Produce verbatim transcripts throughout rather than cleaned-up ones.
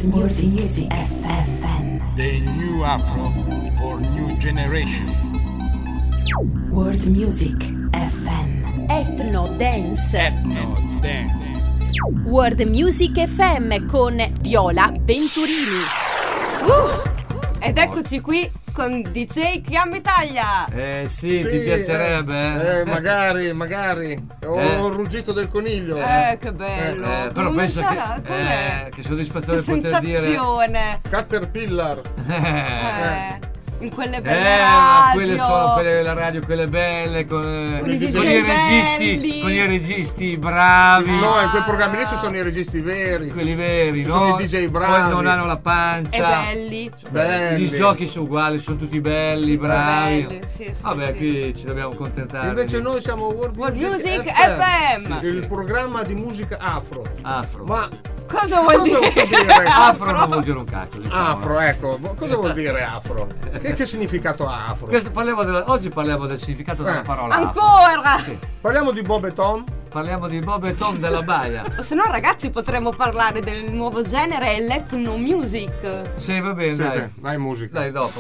Music Music F M. The new Afro for new generation. World Music F M. Ethno Dance. Ethno Dance. World Music F M con Viola Venturini. Uh, ed eccoci qui con D J Chiammitaglia. Eh sì, Sì, ti piacerebbe? Eh, magari, magari. Ho Eh. il ruggito del coniglio. Eh, che bello. Eh, però Come penso sarà? che, Com'è? eh, che soddisfazione Che poter dire. sensazione. Caterpillar. Eh, in quelle belle Eh, ma radio. quelle sono quelle della radio, quelle belle, con, Con i con D J i registi, belli. con i registi bravi, No, in quei programmi lì ci sono i registi veri. quelli veri, Ci no? sono i D J bravi. Poi non hanno la E pancia. belli. Belli. I giochi sono uguali, sono tutti belli, bravi. belli, sì, sì, Vabbè, sì. qui ci dobbiamo accontentare. Invece noi siamo World, World Music, Music F M, F M. il programma di musica afro. Afro. Ma Cosa vuol cosa dire? vuol dire? Afro non vuol dire un cazzo, diciamo. Afro, ecco. Ma cosa vuol dire afro? Che, che significato ha afro? Questo parliamo della- oggi parliamo del significato della Eh. parola afro. Ancora. Sì. Parliamo di Bob e Tom. Parliamo di Bob e Tom della Baia. O se no, ragazzi, potremmo parlare del nuovo genere Electro Music. Sì, va bene, Sì, dai. sì, dai musica. Dai, dopo.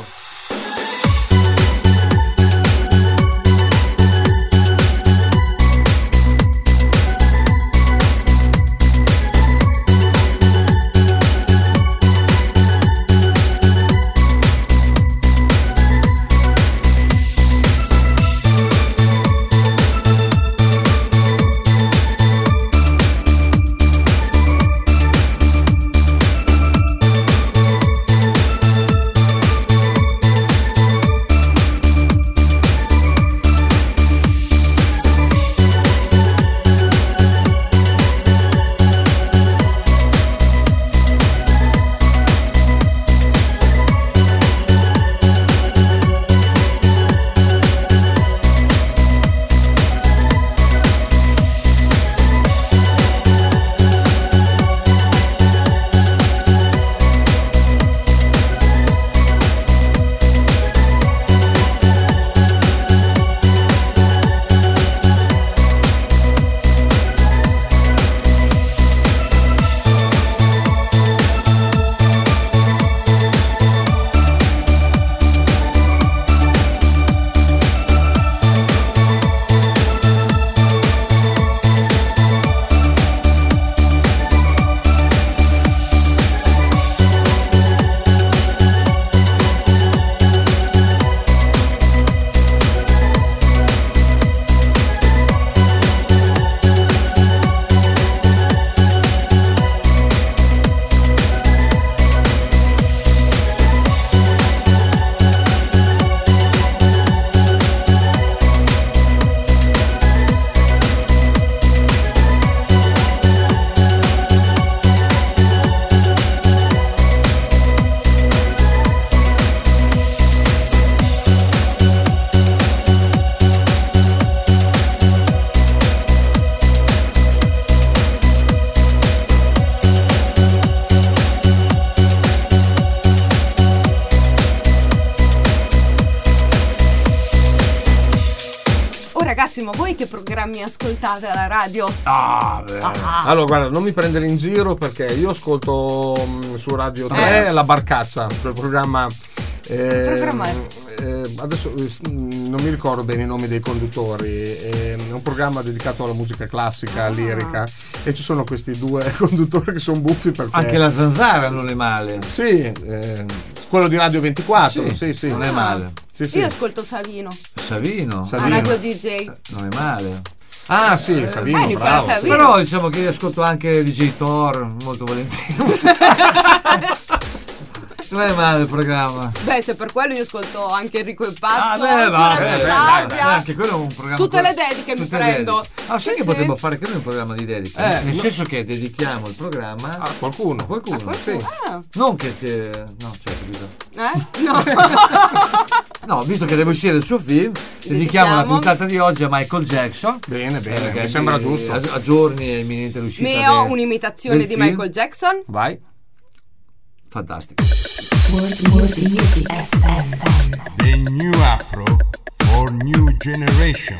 Ragazzi, ma voi che programmi ascoltate alla radio? Ah, beh. Ah. Allora, guarda, non mi prendere in giro perché io ascolto mh, su Radio tre Eh. La Barcaccia, quel programma. eh, programma è? eh, adesso eh, non mi ricordo bene i nomi dei conduttori. eh, È un programma dedicato alla musica classica, Ah. lirica, e ci sono questi due conduttori che sono buffi perché. Anche la zanzara non è male. Sì, eh, quello di Radio ventiquattro. Sì, sì, Non è male. Sì, sì. Io ascolto Savino, Savino. Sa- a Savino. Radio D J. Non è male. Ah, sì, Savino, eh, bravo. Savino. Però diciamo che io ascolto anche D J Thor molto volentieri. Non è male il programma. Bè, se per quello io ascolto anche Enrico il Pazzo, Ah, beh, va, Giorgio beh, beh, Sabbia. dai, dai, anche quello è un programma. Tutte le dediche mi Tutte le prendo. dediche. Ah, sai Sì, che sì. potremmo fare che noi un programma di dediche? Eh, Nel no. senso che dedichiamo il programma Ah, qualcuno. a qualcuno. Qualcuno- Sì. Ah, Non che c'è. No, certo, capito. eh? No. No, visto che deve uscire il suo film, dedichiamo, Dedichiamo. la puntata di oggi a Michael Jackson. Bene, bene, Eh, mi sembra che giusto. A, a giorni è imminente l'uscita. Ne ho del- un'imitazione del di film. Michael Jackson. Vai. Fantastico. World Music Music F M. The new Afro for new generation.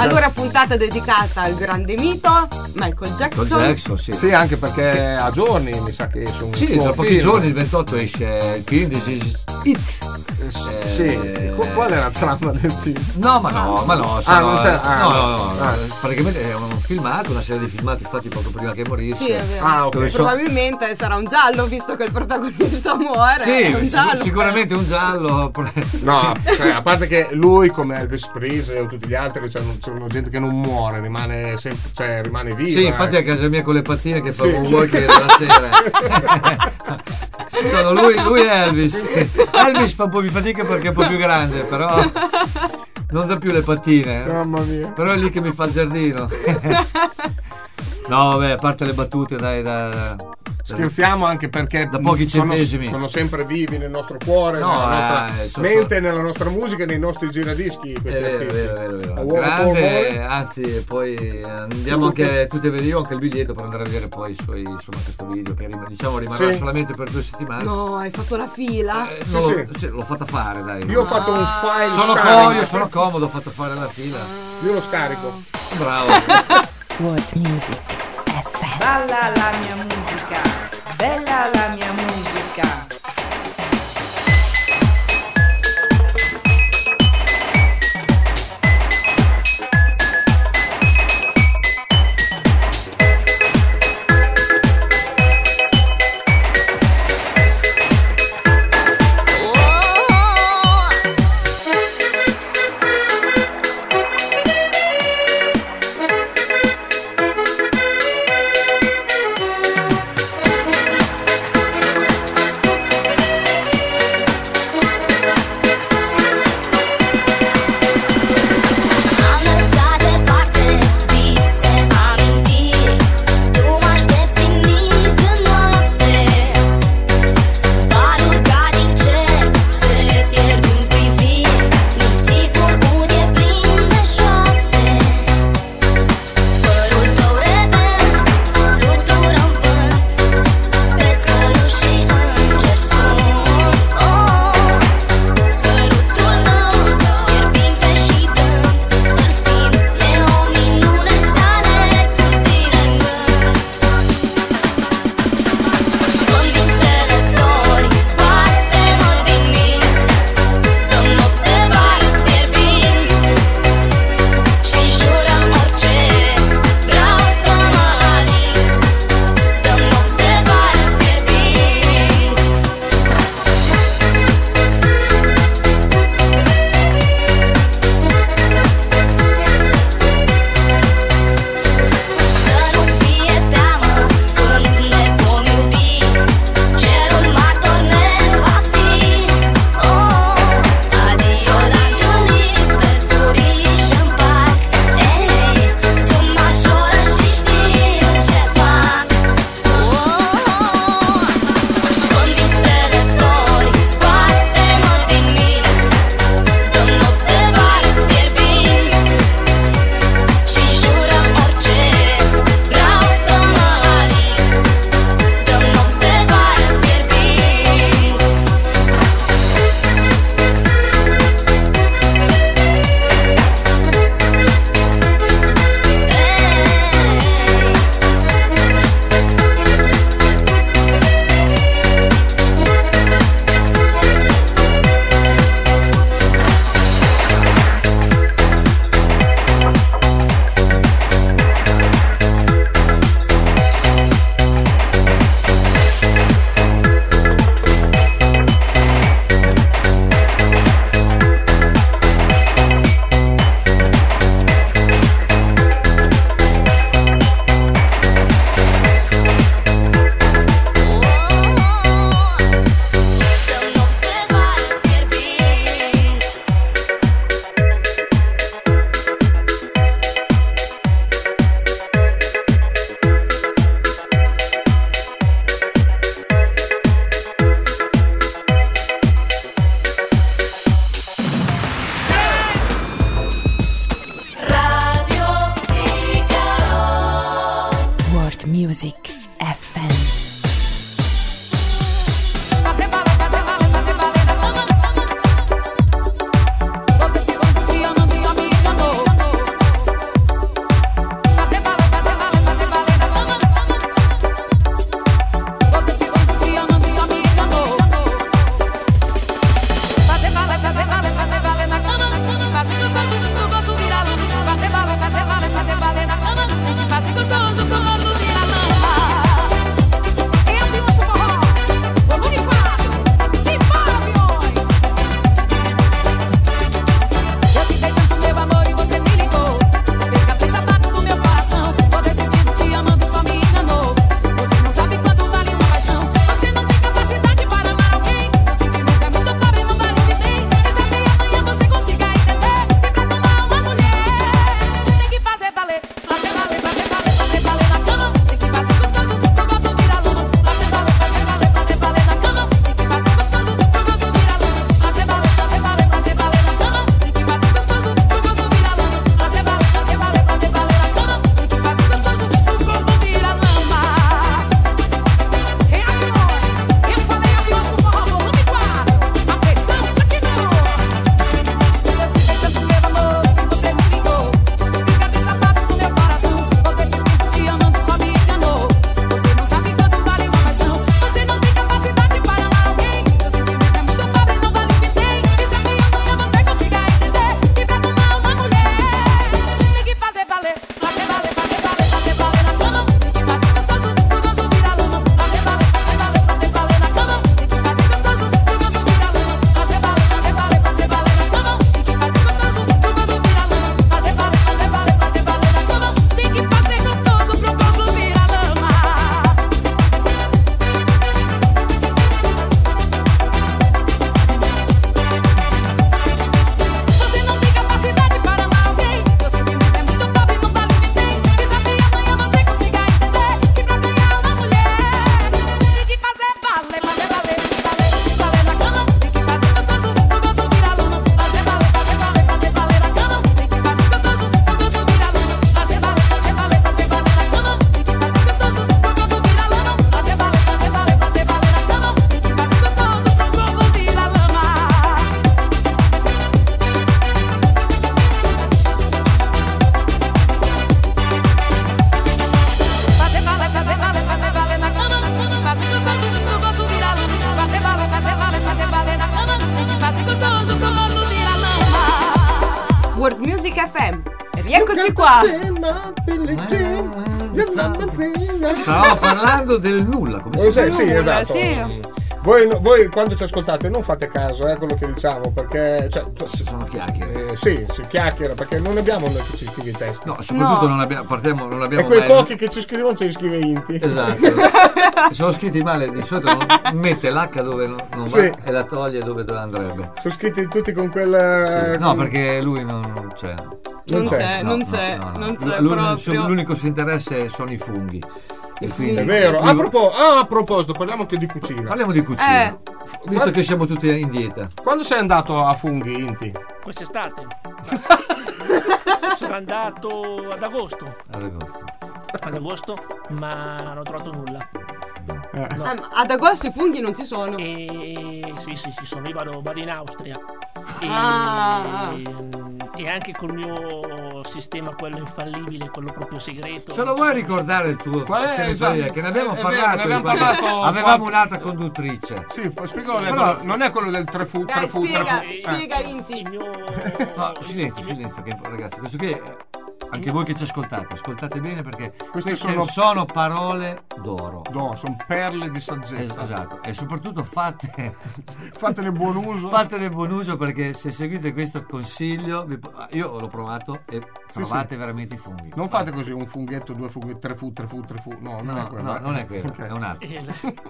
Allora puntata dedicata al grande mito Michael Jackson. Con Jackson, sì. Sì, anche perché a giorni mi sa che esce un Sì, suo tra pochi film. giorni, il ventotto, esce il film This Is It. Eh, Eh, Sì, qual è la trama del film? No, ma no, ma no. Ah, sono- non c'è- ah, no, no, no, ah. praticamente è un filmato, una serie di filmati fatti poco prima che morisse. Sì, è vero. Ah, ok. Dove so- Probabilmente sarà un giallo, visto che il protagonista muore. è un Sì, giallo. sicuramente un giallo. No, cioè, a parte che lui come Elvis Presley o tutti gli altri, cioè, non- sono gente che non muore, rimane sempre, cioè, rimane viva. Sì, infatti eh. a casa mia con le pattine che fa Sì. un vuoi che la sera. Sono lui, lui e Elvis. Sì. Elvis fa un po' di fatica perché è un po' più grande, però non dà più le pattine. Mamma mia. Però è lì che mi fa il giardino. No, vabbè, a parte le battute, dai, da, da- Scherziamo anche perché Da pochi sono, centesimi. sono sempre vivi nel nostro cuore, No, nella nostra eh, sono- mente, nella nostra musica e nei nostri giradischi. È Questi vero, è artisti. vero, è vero, è vero. A War for Grande, More. anzi, poi andiamo anche tutti a vedere, io ho anche il biglietto per andare a vedere poi i suoi, insomma, questo video che rim- diciamo rimarrà Sì. solamente per due settimane. No, hai fatto la fila. Eh, Sì, non l'ho, sì. sì, l'ho fatta fare, dai. Io ho fatto un file sono sharing. comodo, sono comodo, ho fatto fare la fila. Io lo scarico. Bravo. World Music F M. Balla la mia musica, bella la mia musica. Am lăsat departe vise, amintiri. Tu mă aștepți nimic în noapte. Valuri ca din cer se pierd în priviri. Nisipul ud e plin de șoapte. Părul tău rebel flutură în vânt. Pe scări și îngeri sunt. Oh, sărutul tău fierbinte și blând. Îl simt, e o minune să alerg cu tine în gând. Când din stele flori, scoate-mă din minți. În nopți de vară fierbinți. Și jurăm orice, vreau să mă alinți. În nopți de vară fierbinți. Să nu-ți fie teamă când ne vom iubi. Cerul martor ne va fi. Oh, adio la întâlniri pe furiș în parc. Ei, sunt majoră și știu ce fac. Oh, când din stele flori, scoate-mă din minți. În nopți de vară fierbinți. Și jurăm orice, vreau să mă alinți. Dăm nopți de vară fierbinți. Dăm nopți de vară fierbinți. World Music F M. Dove si conduce non si sa mi sanno. Eccoci qua. Stavamo parlando del nulla, come si Oh, sì, chiama? sì, Nulla, esatto. sì. Voi, voi quando ci ascoltate non fate caso a eh, quello che diciamo, perché cioè, Ci sono chiacchiere. eh, sì, si chiacchiera, perché non abbiamo noi che ci scrive i testi. No, soprattutto No. non abbiamo, partiamo, non E abbiamo quei mai... pochi che ci scrivono ce li scrive Inti. Esatto. Sono scritti male, di solito non mette l'H dove non, non va Sì. e la toglie dove andrebbe. Sono scritti tutti con quel. Sì. No, con- perché lui non, non c'è. Non Non c'è. c'è, No, non no, c'è, no, no. non c'è Lui- proprio. L'unico suo interesse sono i funghi. E quindi- È vero. lui- A, propos- ah, a proposito, parliamo anche di cucina. Parliamo di cucina. Eh. Visto che siamo tutti in dieta. Quando sei andato a Funghi, Inti? Quest'estate sono andato ad agosto Ad agosto. ad agosto ma non ho trovato nulla. Eh. No. Ah, ma ad agosto i funghi non ci sono. E sì sì sì sono io vado, vado in Austria e, Ah. e anche col mio sistema quello infallibile, quello proprio segreto. Ce lo vuoi ricordare il tuo Qual è? sistema Esatto. insolito? Che ne abbiamo È vero, parlato. ne abbiamo di quando parlato Avevamo qualche- un'altra conduttrice. Sì, spiegalo lei, Però- non è quello del tre fu, Dai, tre fu, tre spiega, fu. Eh. spiega Inti. Il mio No, silenzio, silenzio, che, ragazzi, questo qui è- anche voi che ci ascoltate, ascoltate bene perché queste sono, sono- parole d'oro. No, sono perle di Es- saggezza. esatto, e soprattutto fate Fatene buon uso. fatene buon uso, perché se seguite questo consiglio, vi po- io l'ho provato e trovate sì. veramente i funghi. Non fate così un funghetto, due funghi, tre fu, tre fu, tre fu. No, non No, è quello. no, eh. non è quello, Ok. è un altro. il,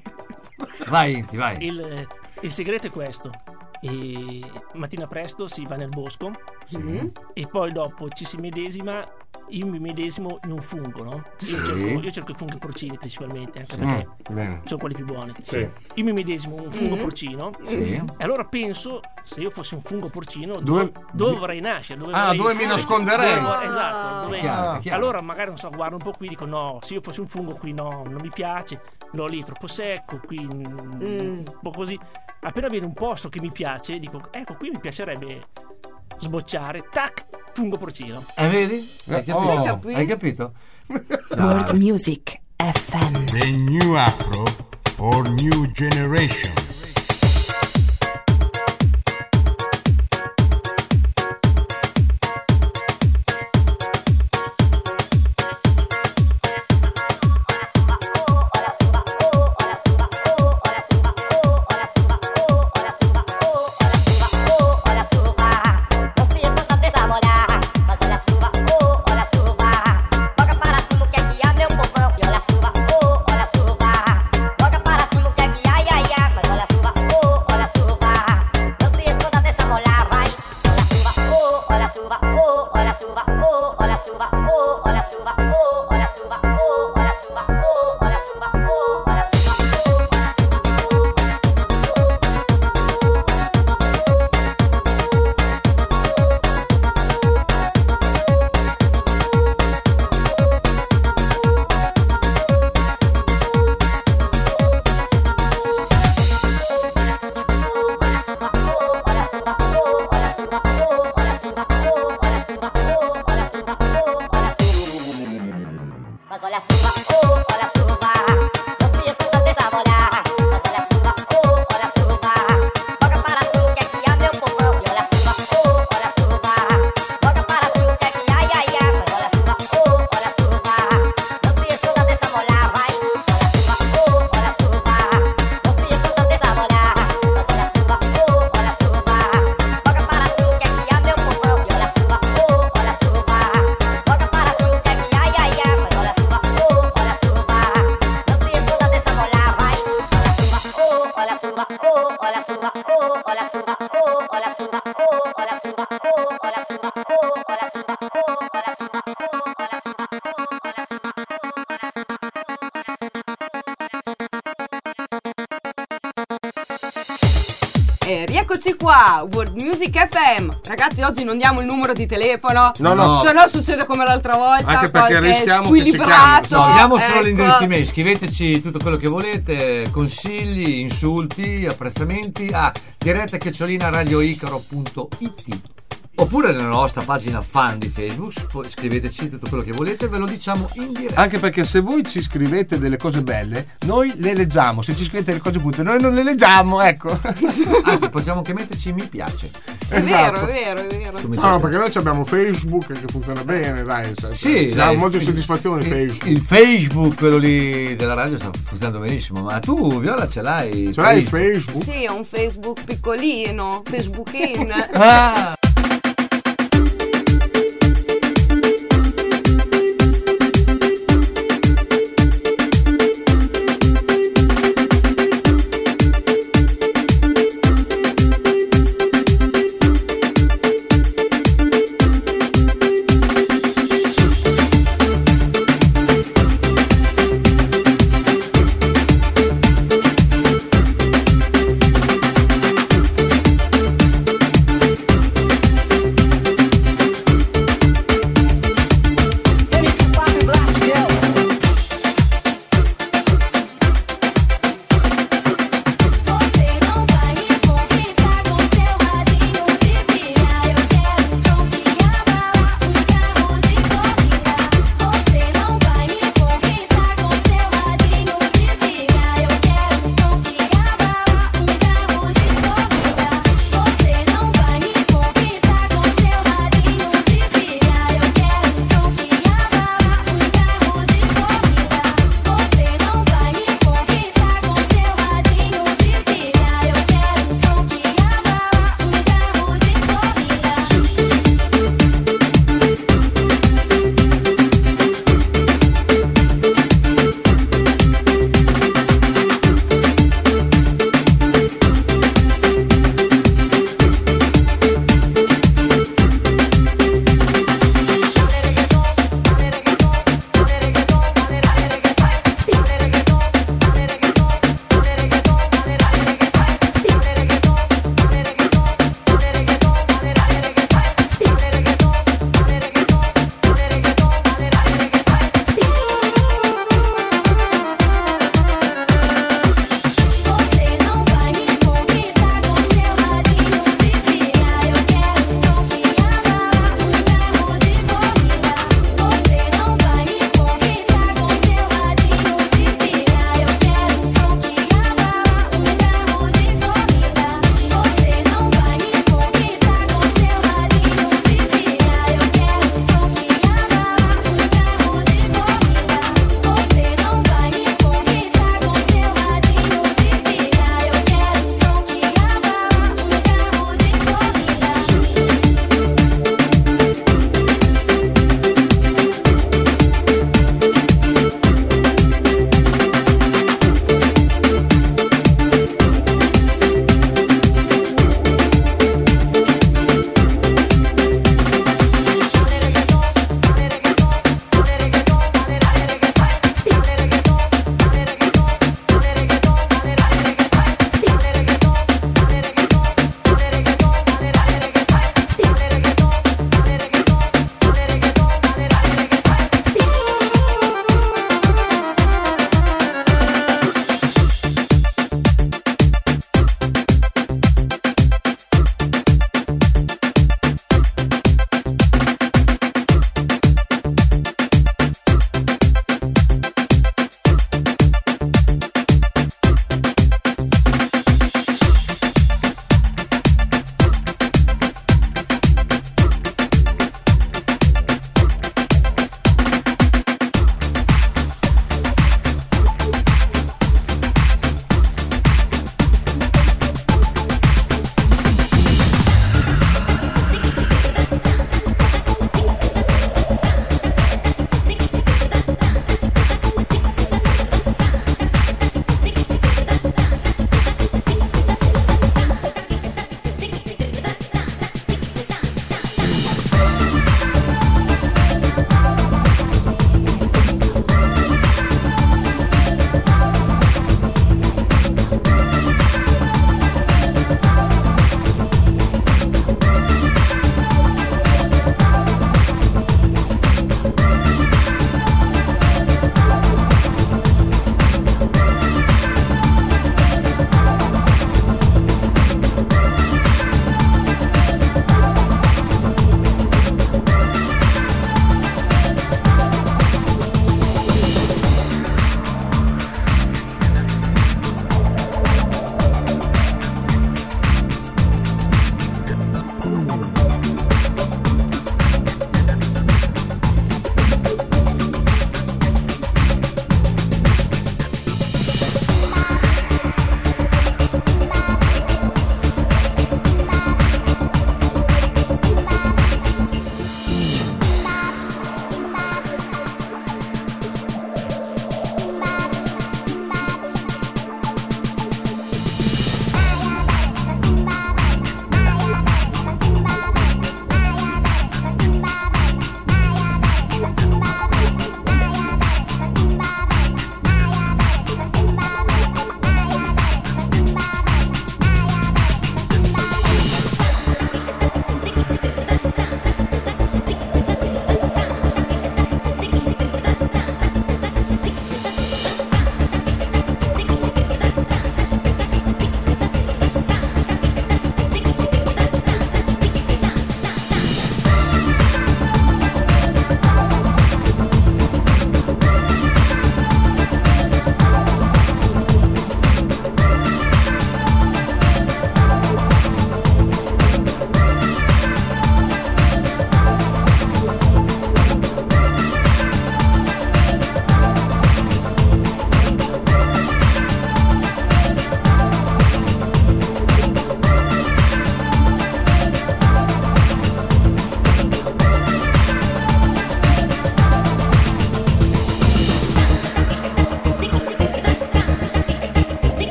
Vai Inti, vai. il, il segreto è questo. E mattina presto si va nel bosco Mm. e poi dopo ci si medesima. Io mi medesimo in un fungo, no? Io, Sì. cerco, io cerco i funghi porcini principalmente, anche Sì. perché Mm, bene. sono quelli più buoni. Sì. Io mi medesimo un fungo Mm. porcino Sì. e allora penso, se io fossi un fungo porcino, Dove- dove, dove vorrei nascere? Dove Ah, vorrei- dove mi nasconderei? Dove vorrei- esatto. Dove... Chiaro, è chiaro. Allora magari non so, guardo un po' qui, dico no, se io fossi un fungo qui no, non mi piace, l'ho lì troppo secco, qui mm, Mm. un po' così. Appena viene un posto che mi piace, dico ecco qui mi piacerebbe sbocciare, tac, fungo porcino. Eh, vedi? Hai Eh, capito? oh. Hai capito? World Dai. Music F M. The new Afro or new generation. E rieccoci qua, World Music F M. Ragazzi, oggi non diamo il numero di telefono. No, no. Se no succede come l'altra volta. Anche perché qualche rischiamo che ci squilibrato. chiamino. No, diamo solo ecco. l'indirizzo mail, scriveteci tutto quello che volete, consigli, insulti, apprezzamenti a diretta chiocciolina radioicaro punto it. Oppure nella nostra pagina fan di Facebook, poi scriveteci tutto quello che volete, ve lo diciamo in diretta. Anche perché se voi ci scrivete delle cose belle, noi le leggiamo. Se ci scrivete delle cose brutte, noi non le leggiamo, ecco. Anzi, possiamo anche metterci mi piace. È vero, è vero, è vero. Come No, sempre. no, perché noi abbiamo Facebook che funziona bene, dai. Cioè, Sì, dà dai, molte il- soddisfazioni il, Facebook. il Facebook, quello lì della radio, sta funzionando benissimo. Ma tu, Viola, ce l'hai? Ce l'hai il Facebook? Sì, è un Facebook piccolino, Facebookin. Ah!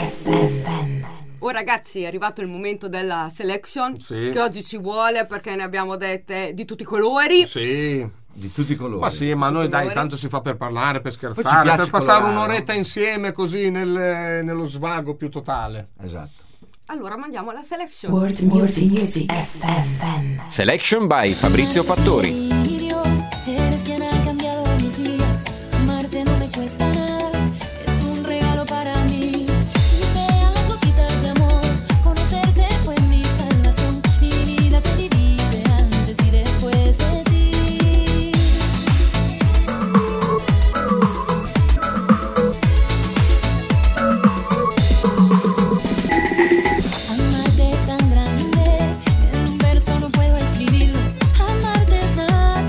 F M. Oh ragazzi, è arrivato il momento della selection, Sì. che oggi ci vuole perché ne abbiamo dette di tutti i colori. Sì. Di tutti i colori. Ma sì, ma noi dai, colori. tanto si fa per parlare, per ci scherzare, piace per passare colorare, un'oretta no? insieme così nel- nello svago più totale. Esatto. Allora mandiamo la selection. World Music Music F M. Selection by Fabrizio Fattori. Eres quien ha cambiado mis días. Amarte no me cuesta nada. Es un regalo para mí. Chispean las gotitas de amor. Conocerte fue mi salvación. Mi vida se divide antes y después de ti. Amarte es tan grande. En un verso no puedo escribirlo. Amarte es nada.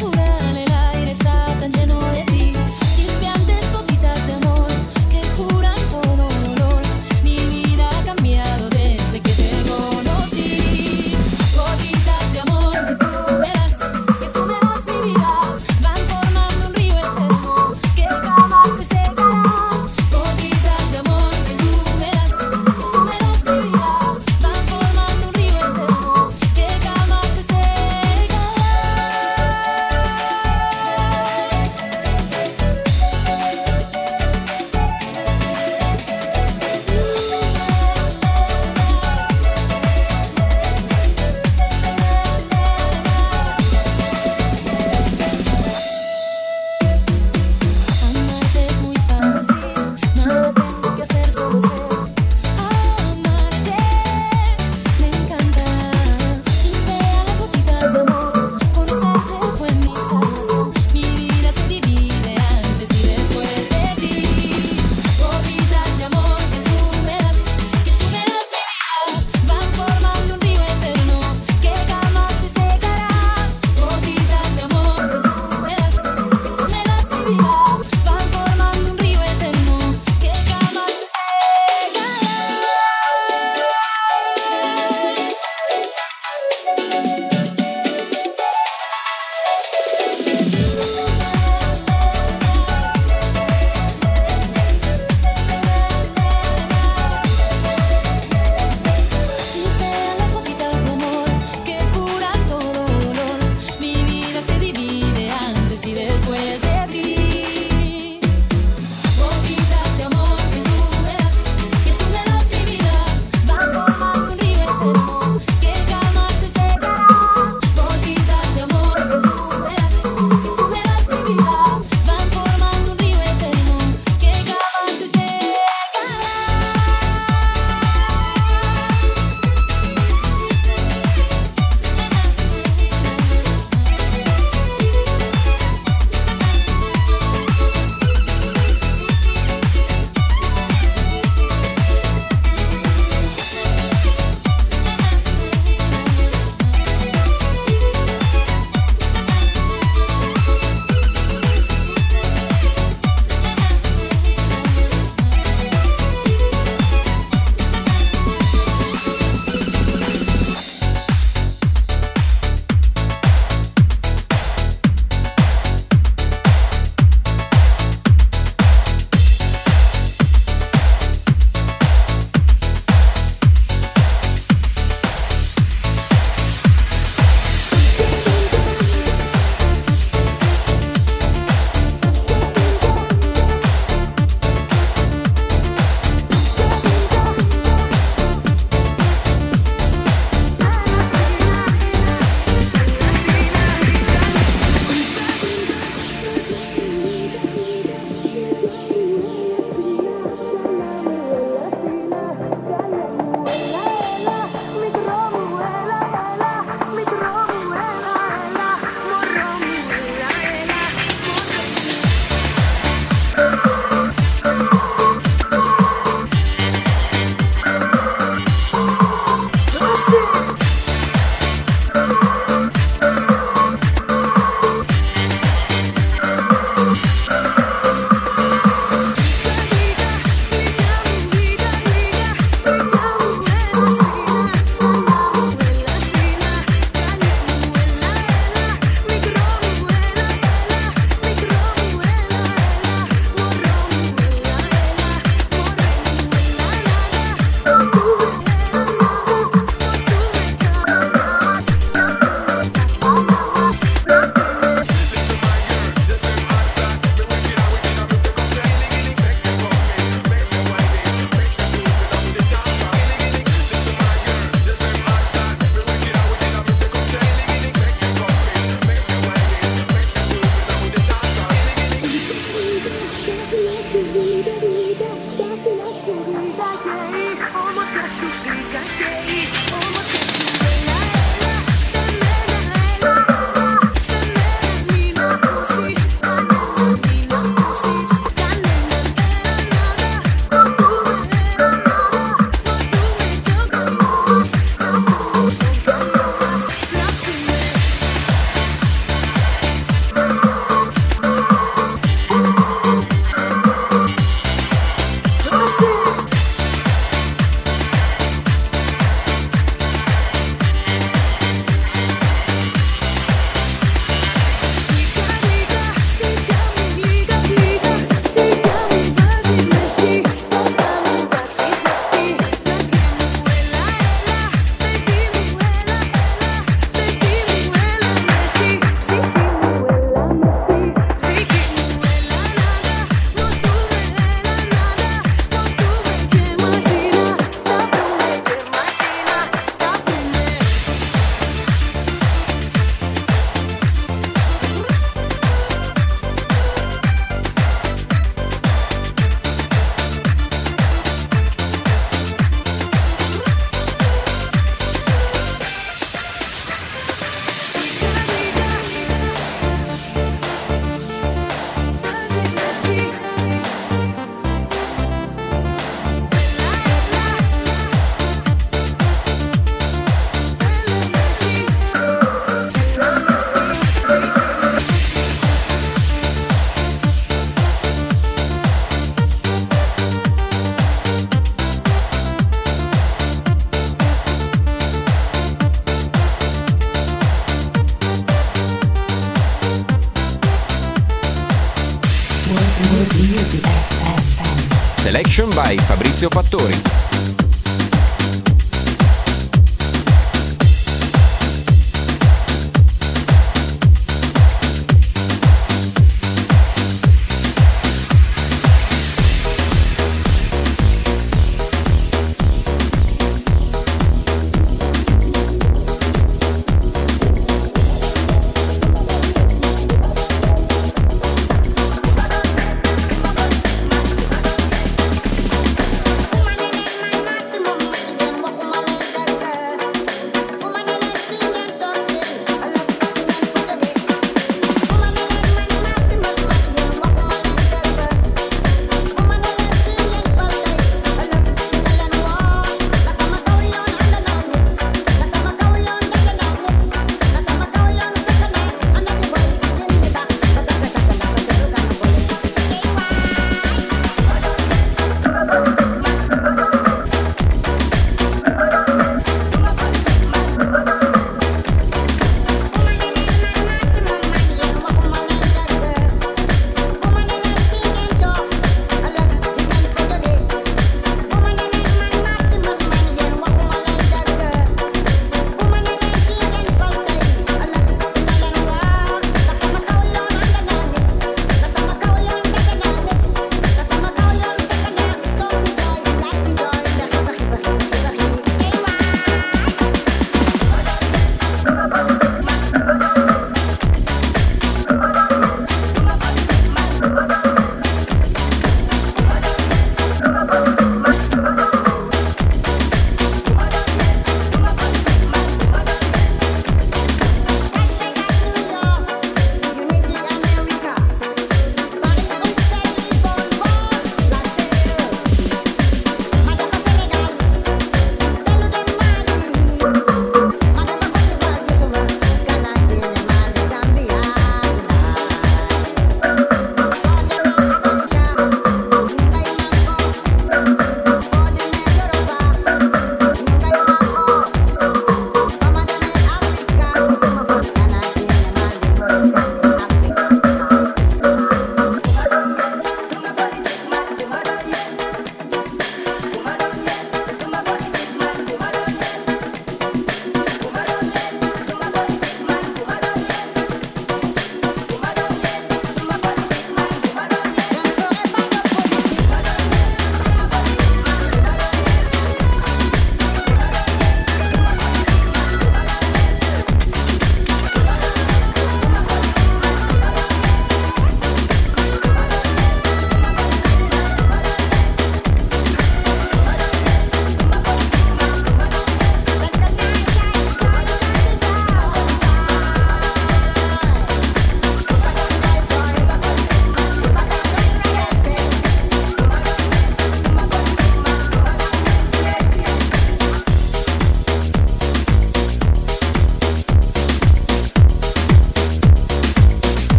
Selection by Fabrizio Fattori. Money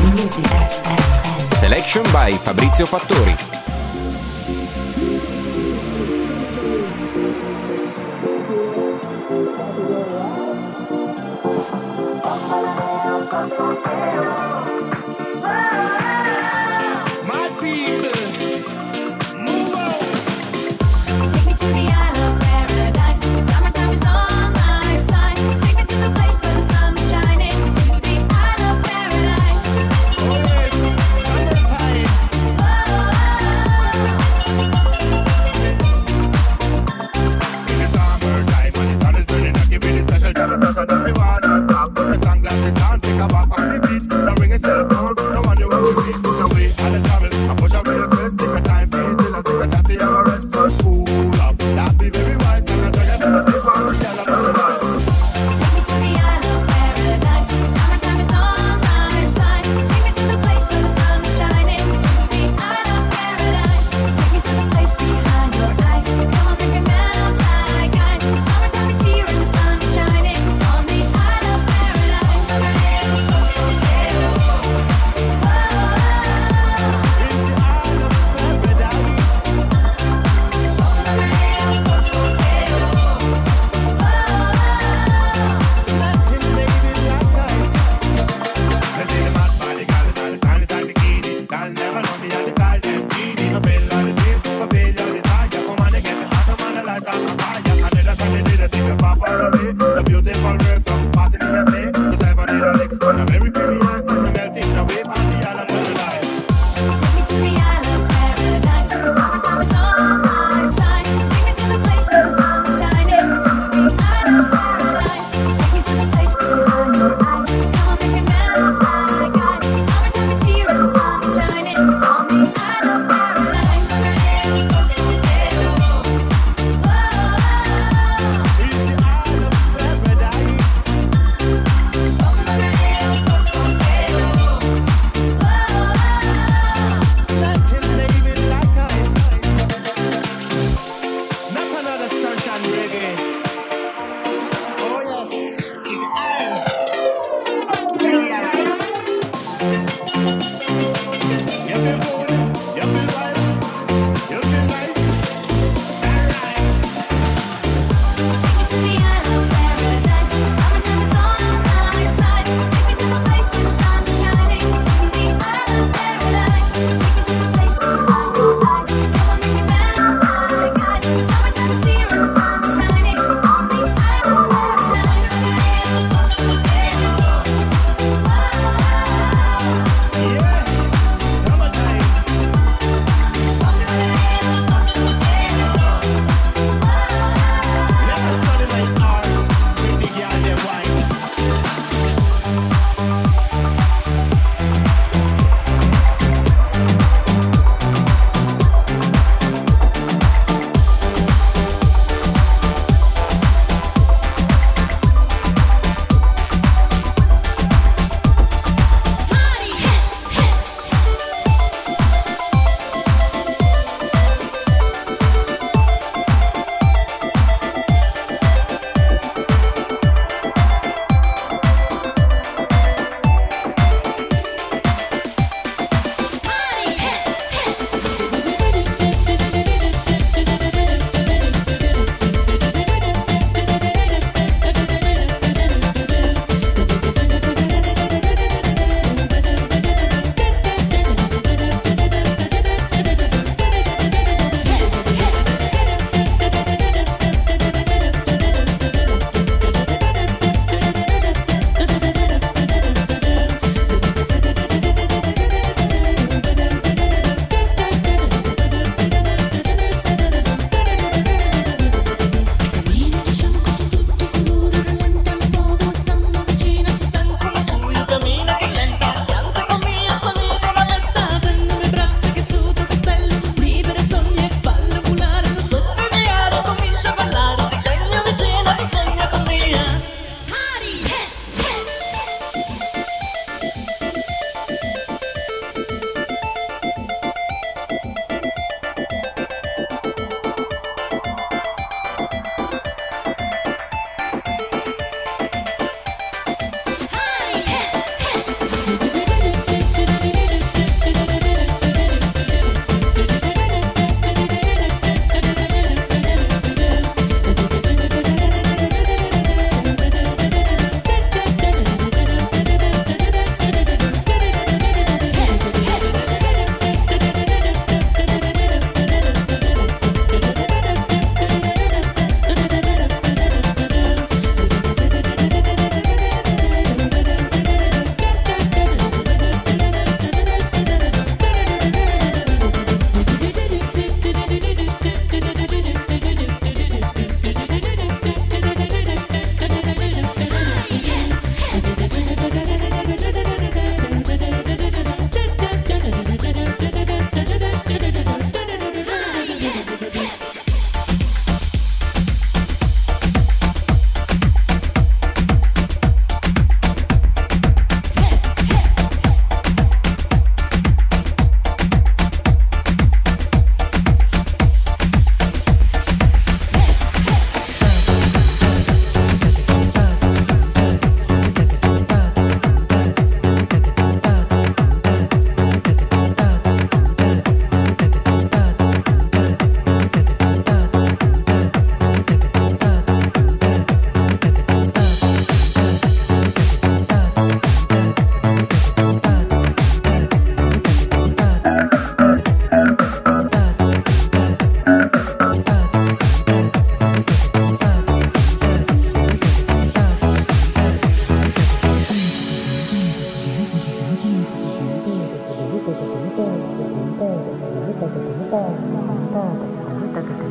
Music F M. Selection by Fabrizio Fattori. My people, move on. Take me to the isle of paradise. Summertime is on my side. Take me to the place where the sun is shining. To the isle of paradise. Always summertime. In the summertime, when the sun is burning, I give it a special kind of session. Everyone has stop, put the sunglasses on, take a walk on the beach. Don't ring a cell phone, no one you want to see. Push away all the trouble, I push away the stress. Take a time for you, chill and take a time for your rest. Just cool up, that be very wise. And I tell you, never take one to tell about the life. Take me to the isle of paradise. Summertime is on my side. Take me to the place where the sun is shining. To the isle of paradise. Take me to the place behind your eyes. Come on, make it melt like ice. Summertime is here and the sun is shining on the isle of paradise.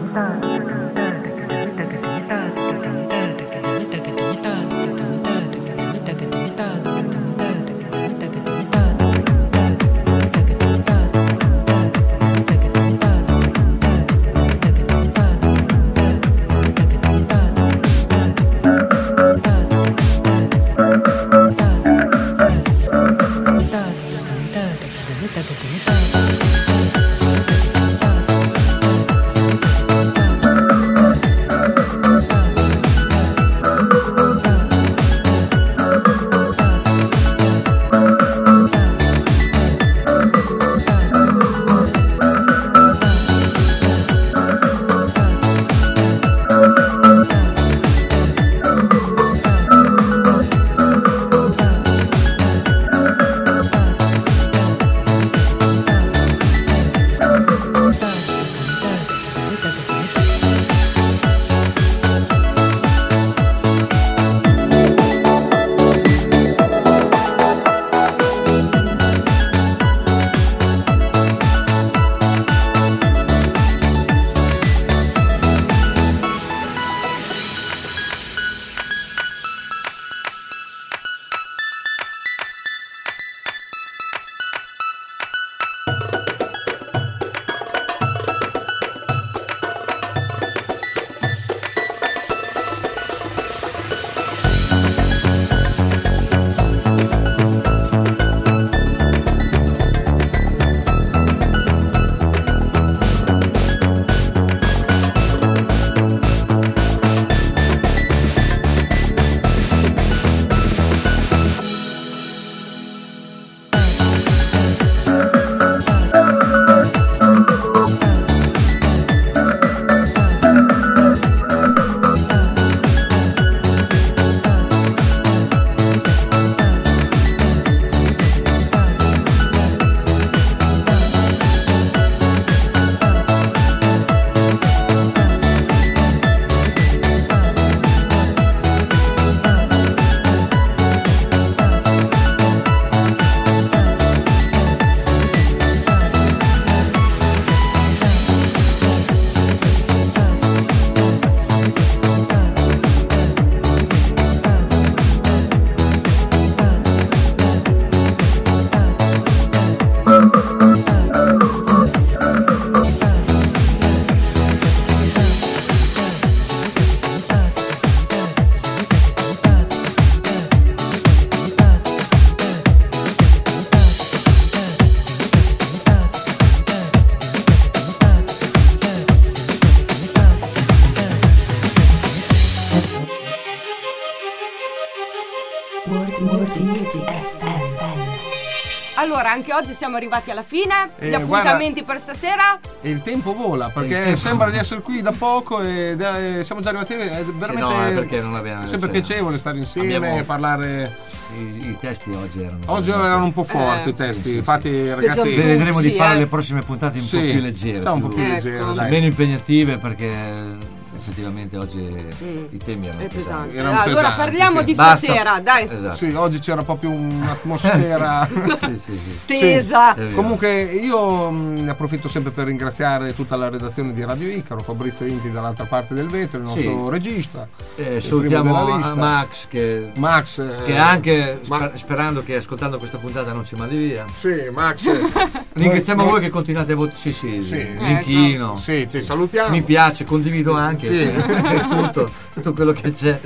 Allora, anche oggi siamo arrivati alla fine. Eh, Gli appuntamenti guarda, per stasera? E il tempo vola, perché tempo. sembra di essere qui da poco e da- siamo già arrivati. È veramente Sì, no, è perché non abbiamo- sempre cioè, piacevole stare insieme abbiamo- e parlare. I, i testi oggi erano Oggi erano un po' forti Eh, i testi, sì, sì, infatti sì. ragazzi. Vedremo di Sì, fare eh. le prossime puntate un Sì, po' più leggere, dai, un po' più Ecco. leggere, sì, dai. meno impegnative, perché effettivamente oggi i temi erano È pesanti. pesante. Erano Allora pesanti, parliamo sì. di Basta. stasera, dai. Esatto. Sì, oggi c'era proprio un'atmosfera Sì, sì, sì. Tesa. È vero. Comunque io mh, ne approfitto sempre per ringraziare tutta la redazione di Radio Icaro, Fabrizio Inti dall'altra parte del vetro, il nostro Sì. regista. Eh, il salutiamo primo della a lista. Max che, Max eh, che anche Ma- sper- sperando che ascoltando questa puntata non ci mandi via. Sì, Max. eh, Ringraziamo noi- voi che continuate a votare. Sì, sì, Sì. l'inchino. Sì, ti salutiamo. Mi piace, condivido anche Sì. tutto, tutto quello che c'è.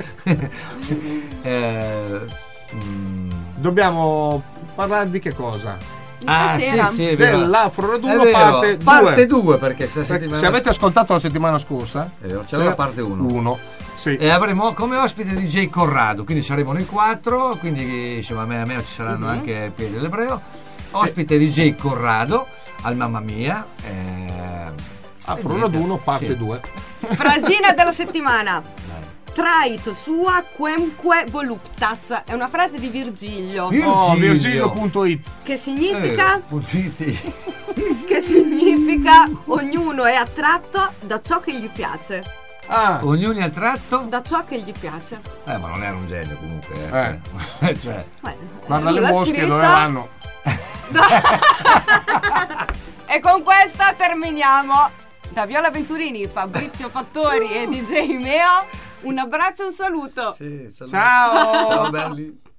Eh, mm. Dobbiamo parlare di che cosa? Ah, sì, Stasera. sì, è vero. Dell'Afro È Raduno vero, parte parte due. due perché se, Perché settimana se avete ascoltato la settimana scorsa, È vero, c'era la parte uno. uno. Sì. E avremo come ospite D J Corrado, quindi saremo noi quattro, quindi insomma a me, a me ci saranno Mhm. anche Piede l'Ebreo. Ospite D J Corrado al Mamma Mia. Eh, Afro e Raduno niente. parte Sì. due. Frasina della settimana. Dai. Trait sua quemque voluptas. È una frase di Virgilio. Virgilio. Oh, Virgilio punto it. Che significa? Eh, puntiti. Che significa ognuno è attratto da ciò che gli piace. Ah, Ognuno è attratto? Da ciò che gli piace. Eh, ma non era un genio comunque. Eh. Eh. cioè, Beh, guarda lui le l'ha mosche scritta. dove vanno. E con questa terminiamo. Da Viola Venturini, Fabrizio Fattori e D J Meo, un abbraccio e un saluto. Sì, saluto. Ciao. Ciao belli.